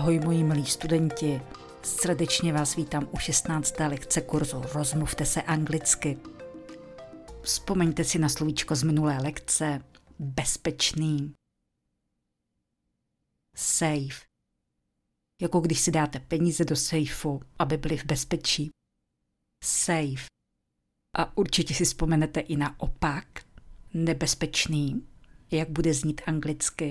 Ahoj moji milí studenti, srdečně vás vítám u 16. lekce kurzu Rozmluvte se anglicky. Vzpomeňte si na slovíčko z minulé lekce bezpečný. Safe. Jako když si dáte peníze do sejfu, aby byly v bezpečí. Safe. A určitě si vzpomenete i na opak, nebezpečný, jak bude znít anglicky.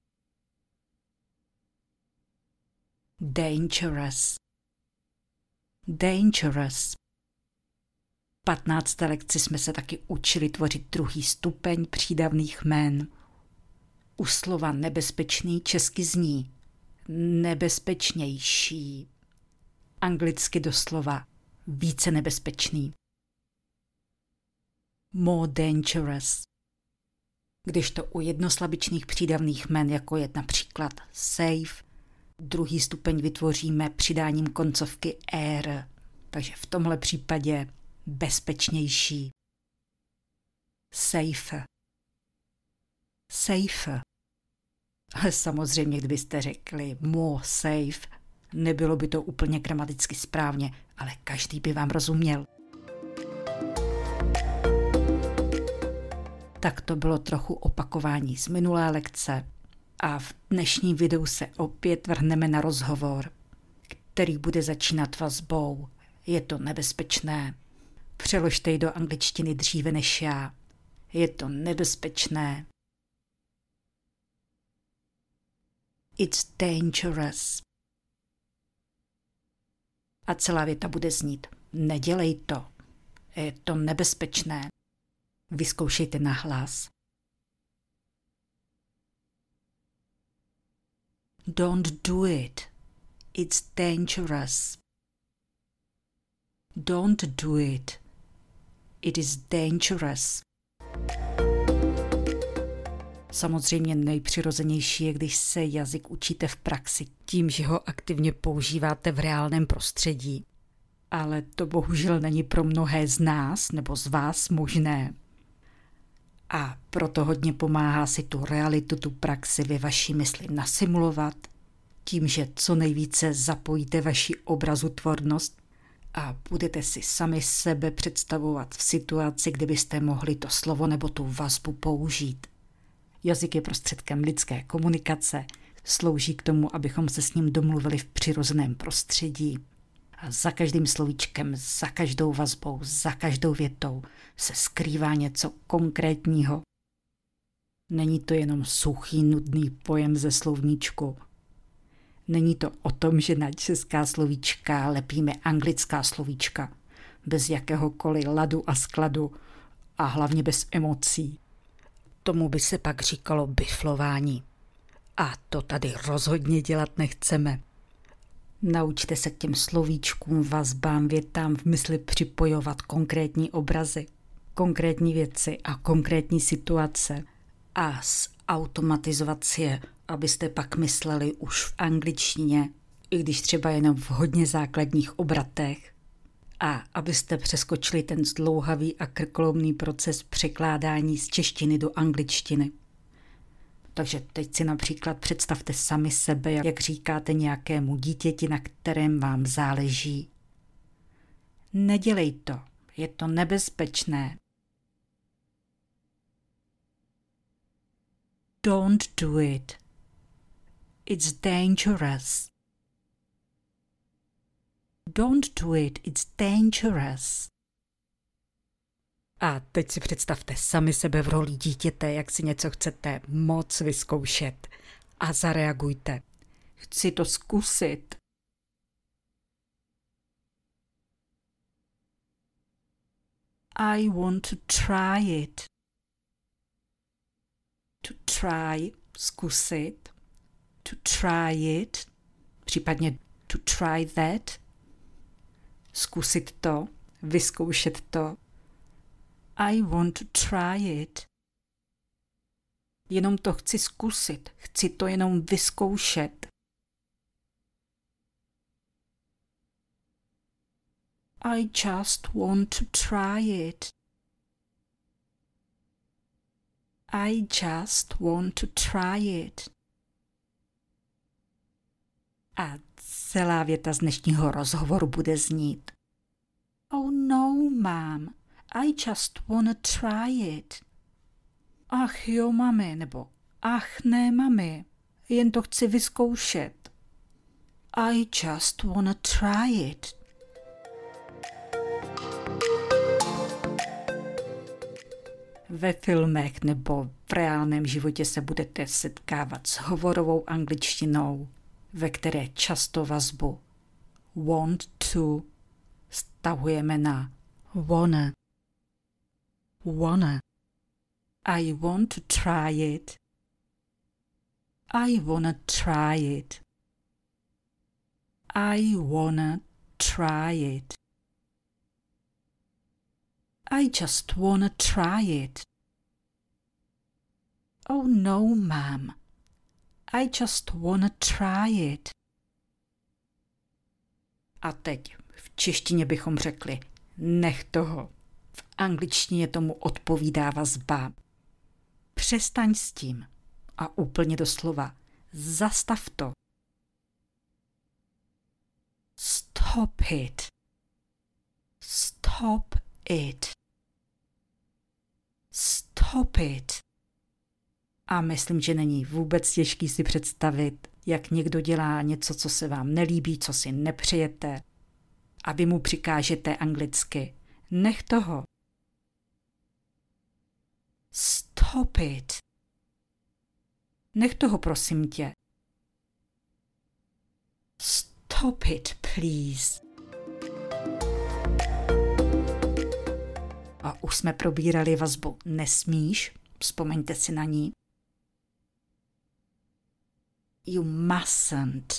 Dangerous. Dangerous. V 15. lekci jsme se taky učili tvořit druhý stupeň přídavných jmen. U slova nebezpečný česky zní nebezpečnější. Anglicky doslova více nebezpečný. More dangerous. Když to u jednoslabičných přídavných jmen, jako je například safe, druhý stupeň vytvoříme přidáním koncovky er, takže v tomhle případě bezpečnější. Safer. Safer. Ale samozřejmě, kdybyste řekli more safe, nebylo by to úplně gramaticky správně, ale každý by vám rozuměl. Tak to bylo trochu opakování z minulé lekce a v dnešním videu se opět vrhneme na rozhovor, který bude začínat vazbou. Je to nebezpečné. Přeložte ji do angličtiny dříve než já. Je to nebezpečné. It's dangerous. A celá věta bude znít. Nedělej to. Je to nebezpečné. Vyzkoušejte nahlas. Don't do it. It's dangerous. Don't do it. It is dangerous. Samozřejmě nejpřirozenější je, když se jazyk učíte v praxi tím, že ho aktivně používáte v reálném prostředí. Ale to bohužel není pro mnohé z nás nebo z vás možné. A proto hodně pomáhá si tu realitu, tu praxi ve vaší mysli nasimulovat, tím, že co nejvíce zapojíte vaši obrazotvornost a budete si sami sebe představovat v situaci, kdy byste mohli to slovo nebo tu vazbu použít. Jazyk je prostředkem lidské komunikace, slouží k tomu, abychom se s ním domluvili v přirozeném prostředí. A za každým slovíčkem, za každou vazbou, za každou větou se skrývá něco konkrétního. Není to jenom suchý, nudný pojem ze slovníčku. Není to o tom, že na česká slovíčka lepíme anglická slovíčka, bez jakéhokoliv ladu a skladu a hlavně bez emocí. Tomu by se pak říkalo biflování. A to tady rozhodně dělat nechceme. Naučte se k těm slovíčkům, vazbám, větám v mysli připojovat konkrétní obrazy, konkrétní věci a konkrétní situace a zautomatizovat si je, abyste pak mysleli už v angličtině, i když třeba jenom v hodně základních obratech, a abyste přeskočili ten zdlouhavý a krkolomný proces překládání z češtiny do angličtiny. Takže teď si například představte sami sebe, jak říkáte nějakému dítěti, na kterém vám záleží. Nedělej to, je to nebezpečné. Don't do it. It's dangerous. Don't do it, it's dangerous. A teď si představte sami sebe v roli dítěte, jak si něco chcete moc vyzkoušet. A zareagujte. Chci to zkusit. I want to try it. To try, zkusit. To try it. Případně to try that. Zkusit to, vyzkoušet to. I want to try it. Jenom to chci zkusit, chci to jenom vyzkoušet. I just want to try it. I just want to try it. A celá věta z dnešního rozhovoru bude znít: Oh no, mom, I just wanna try it. Ach jo, mami, nebo ach ne, mami, jen to chci vyzkoušet. I just wanna try it. Ve filmech nebo v reálném životě se budete setkávat s hovorovou angličtinou, ve které často vazbu want to stahujeme na wanna. Wanna. I want to try it. I wanna try it. I wanna try it. I just wanna try it. Oh no, mom. I just wanna try it. A teď v češtině bychom řekli nech toho. V angličtině tomu odpovídá vazba přestaň s tím. A úplně doslova zastav to. Stop it. Stop it. Stop it. A myslím, že není vůbec těžký si představit, jak někdo dělá něco, co se vám nelíbí, co si nepřejete, a vy mu přikážete anglicky. Nech toho. Stop it. Nech toho, prosím tě. Stop it, please. A už jsme probírali vazbu nesmíš, vzpomeňte si na ní. You mustn't.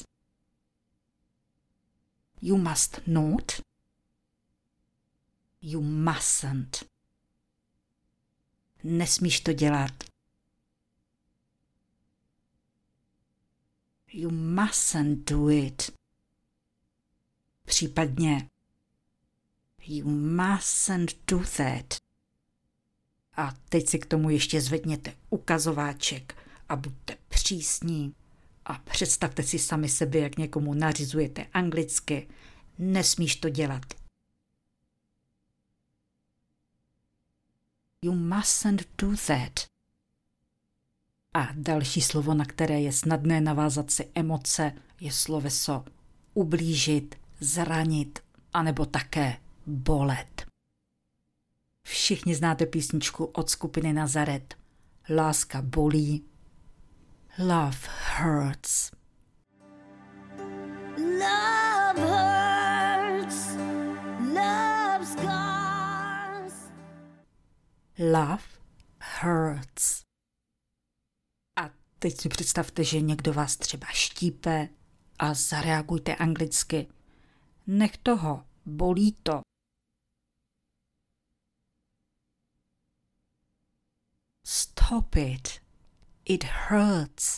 You must not. You mustn't. Nesmíš to dělat. You mustn't do it. Případně you mustn't do that. A teď si k tomu ještě zvedněte ukazováček a buďte přísní. A představte si sami sebe, jak někomu nařizujete anglicky. Nesmíš to dělat. You mustn't do that. A další slovo, na které je snadné navázat si emoce, je sloveso ublížit, zranit, anebo také bolet. Všichni znáte písničku od skupiny Nazaret. Láska bolí. Love hurts. Love hurts. Love scars. Love hurts. A teď si představte, že někdo vás třeba štípe a zareagujte anglicky. Nech toho, bolí to. Stop it. It hurts.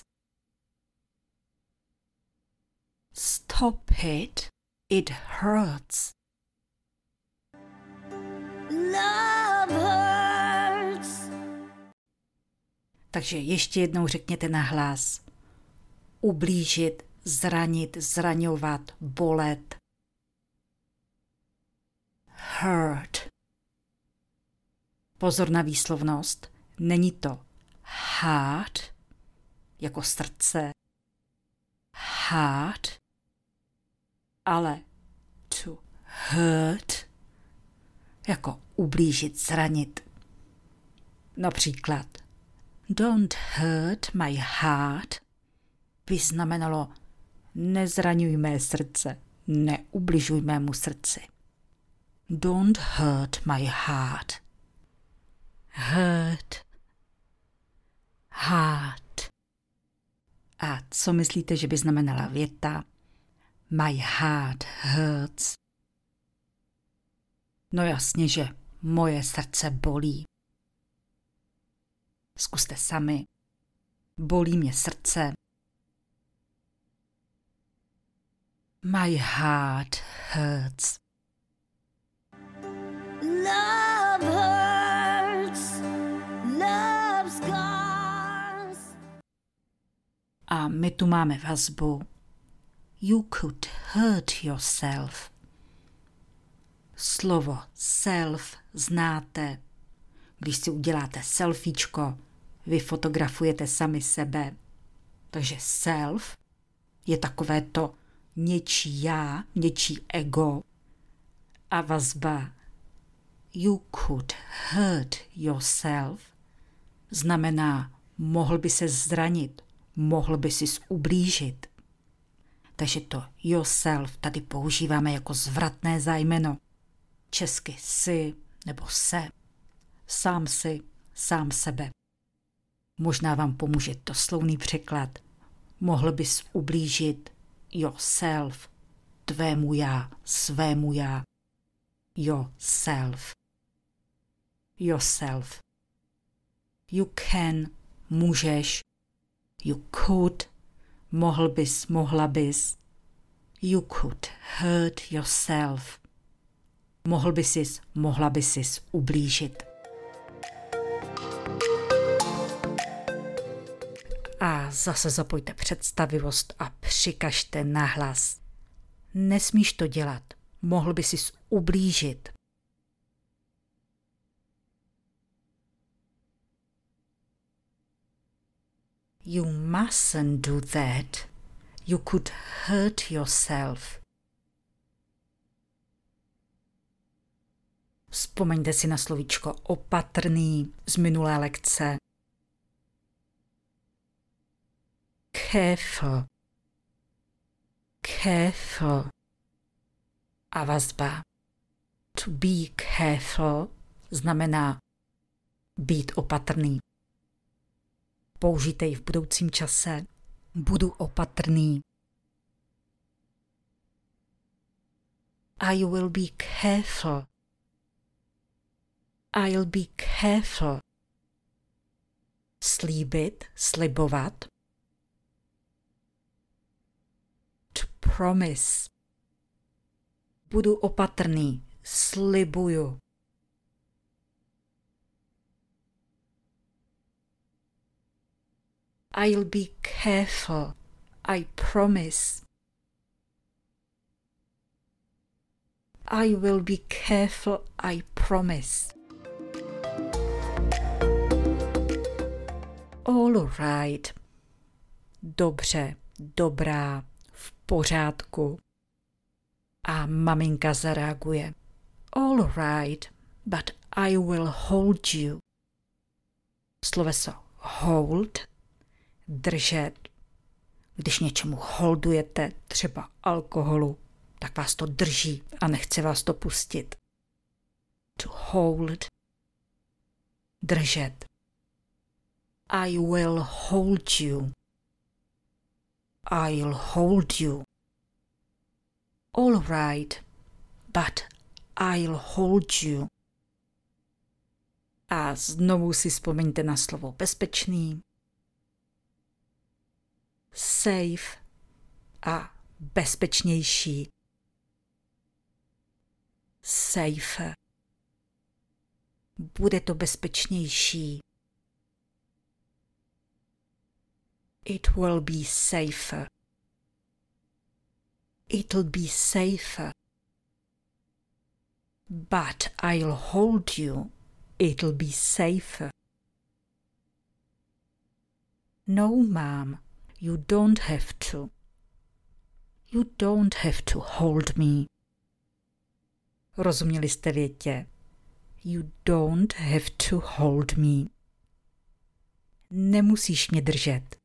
Stop it. It hurts. Love hurts. Takže ještě jednou řekněte nahlas. Ublížit, zranit, zraňovat, bolet. Hurt. Pozor na výslovnost. Není to heart, jako srdce, heart, ale to hurt, jako ublížit, zranit. Například don't hurt my heart by znamenalo nezraňuj mé srdce, neubližuj mému srdci. Don't hurt my heart. Hurt. Heart. A co myslíte, že by znamenala věta my heart hurts? No jasně, že moje srdce bolí. Zkuste sami. Bolí mě srdce. My heart hurts. Love hurts. Love scars. A my tu máme vazbu You could hurt yourself. Slovo self znáte. Když si uděláte selfiečko, vy fotografujete sami sebe. Takže self je takové to něčí já, něčí ego a vazba you could hurt yourself znamená mohl by se zranit, mohl by si ublížit. Takže to yourself tady používáme jako zvratné zájmeno. Česky si nebo se. Sám si, sám sebe. Možná vám pomůže doslovný překlad. Mohl bys ublížit yourself, tvému já, svému já. Yourself. Yourself. You can, můžeš. You could, mohl bys, mohla bys. You could hurt yourself. Mohl by sis, mohla by sis ublížit. A zase zapojte představivost a přikažte nahlas. Nesmíš to dělat. Mohl by sis ublížit. You mustn't do that. You could hurt yourself. Vzpomeňte si na slovíčko opatrný z minulé lekce. Careful. Careful. A vazba. To be careful znamená být opatrný. Použijte ji v budoucím čase. Budu opatrný. I will be careful. I'll be careful. Slíbit, slibovat. To promise. Budu opatrný, slibuju. I'll be careful. I promise. I will be careful. I promise. All right. Dobře, dobrá, v pořádku. A maminka zareaguje. All right, but I will hold you. Sloveso hold, držet. Když něčemu holdujete, třeba alkoholu, tak vás to drží a nechce vás to pustit. To hold, držet. I will hold you. I'll hold you. All right, but I'll hold you. A znovu si vzpomeňte na slovo bezpečný, safe a bezpečnější. Safe. Bude to bezpečnější. It will be safer. It'll be safer. But I'll hold you. It'll be safer. No, Mom, you don't have to. You don't have to hold me. Rozuměli jste větě? You don't have to hold me. Nemusíš mě držet.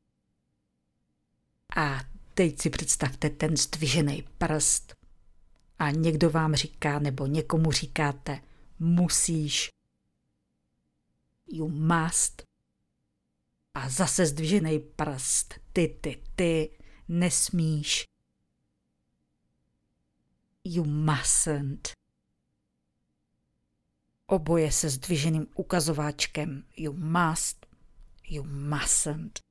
A teď si představte ten zdvižený prst a někdo vám říká, nebo někomu říkáte, musíš, you must, a zase zdvižený prst, ty, nesmíš, you mustn't. Oboje se zdviženým ukazováčkem, you must, you mustn't.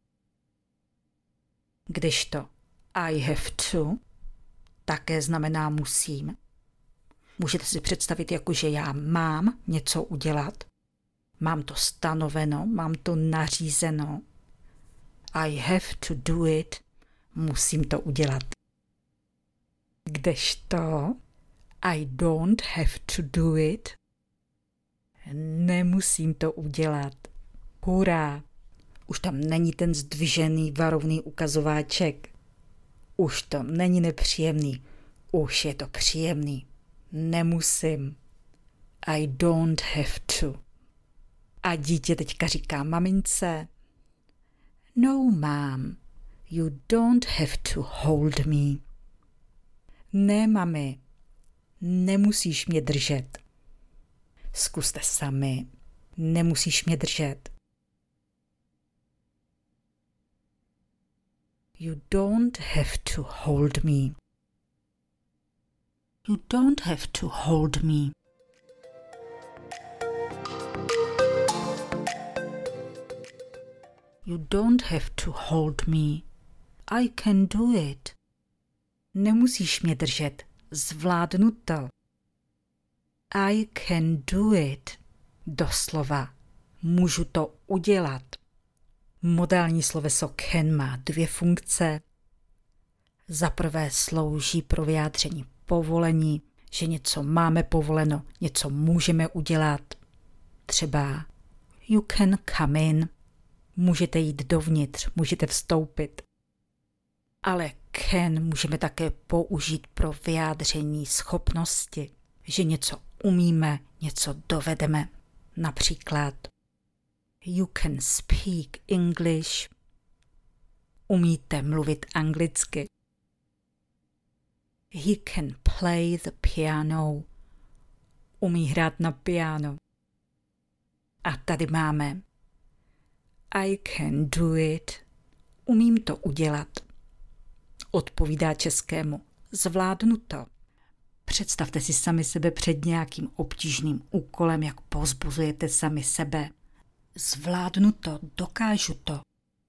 Kdežto I have to také znamená musím. Můžete si představit, jako že já mám něco udělat. Mám to stanoveno, mám to nařízeno. I have to do it. Musím to udělat. Kdežto I don't have to do it. Nemusím to udělat. Hurá! Už tam není ten zdvižený varovný ukazováček. Už to není nepříjemný. Už je to příjemný. Nemusím. I don't have to. A dítě teďka říká mamince: No, mom, you don't have to hold me. Ne, mami, nemusíš mě držet. Zkuste sami. Nemusíš mě držet. You don't have to hold me. You don't have to hold me. You don't have to hold me. I can do it. Nemusíš mě držet. Zvládnu to. I can do it. Doslova. Můžu to udělat. Modální sloveso can má dvě funkce. Za prvé slouží pro vyjádření povolení, že něco máme povoleno, něco můžeme udělat. Třeba you can come in. Můžete jít dovnitř, můžete vstoupit. Ale can můžeme také použít pro vyjádření schopnosti, že něco umíme, něco dovedeme. Například you can speak English. Umíte mluvit anglicky. He can play the piano. Umí hrát na piano. A tady máme I can do it. Umím to udělat. Odpovídá českému zvládnu to. Představte si sami sebe před nějakým obtížným úkolem, jak povzbuzujete sami sebe. Zvládnu to, dokážu to.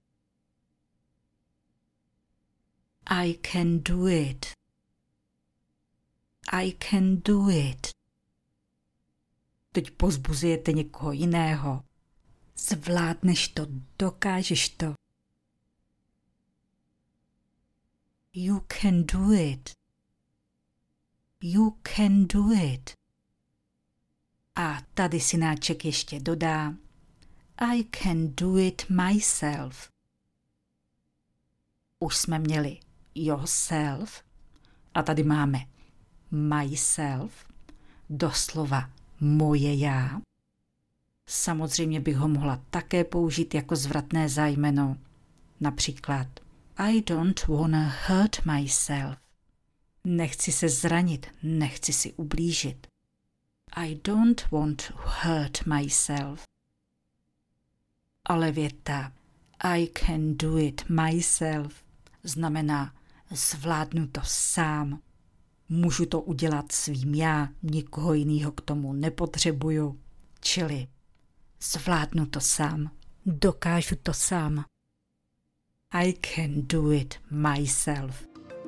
I can do it. I can do it. Teď povzbuzujete někoho jiného. Zvládneš to, dokážeš to. You can do it. You can do it. A tady synáček ještě dodá I can do it myself. Už jsme měli yourself a tady máme myself, doslova moje já. Samozřejmě bych ho mohla také použít jako zvratné zájmeno. Například I don't wanna hurt myself. Nechci se zranit, nechci si ublížit. I don't want to hurt myself. Ale věta I can do it myself znamená zvládnu to sám. Můžu to udělat svým já, nikoho jiného k tomu nepotřebuju. Čili zvládnu to sám, dokážu to sám. I can do it myself.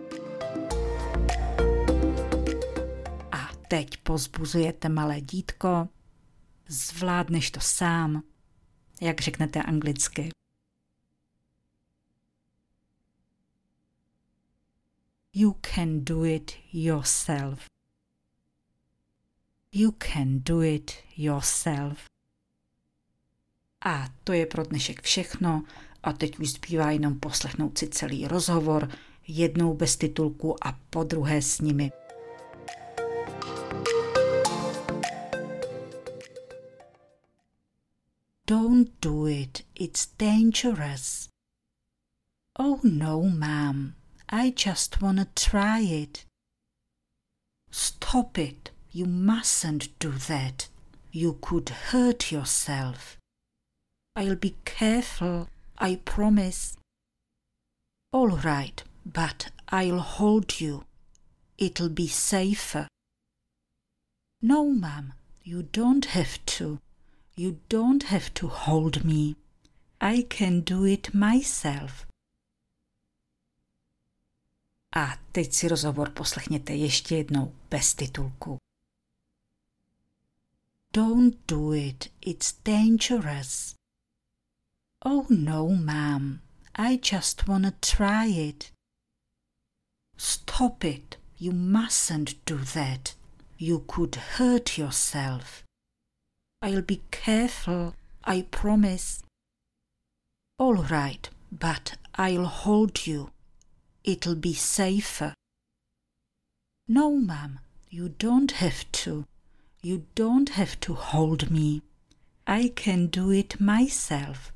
A teď povzbuzujete malé dítko, zvládneš to sám, jak řeknete anglicky. You can do it yourself. You can do it yourself. A to je pro dnešek všechno a teď už zbývá jenom poslechnout si celý rozhovor, jednou bez titulku a podruhé s nimi. Don't do it, it's dangerous. Oh no, ma'am, I just wanna try it. Stop it, you mustn't do that. You could hurt yourself. I'll be careful, I promise. All right, but I'll hold you. It'll be safer. No, ma'am, you don't have to. You don't have to hold me. I can do it myself. A teď si rozhovor poslechněte ještě jednou bez titulku. Don't do it, it's dangerous. Oh no, ma'am, I just wanna try it. Stop it, You mustn't do that. You could hurt yourself. I'll be careful, I promise. All right, but I'll hold you. It'll be safer. No, Mum, you don't have to. You don't have to hold me. I can do it myself.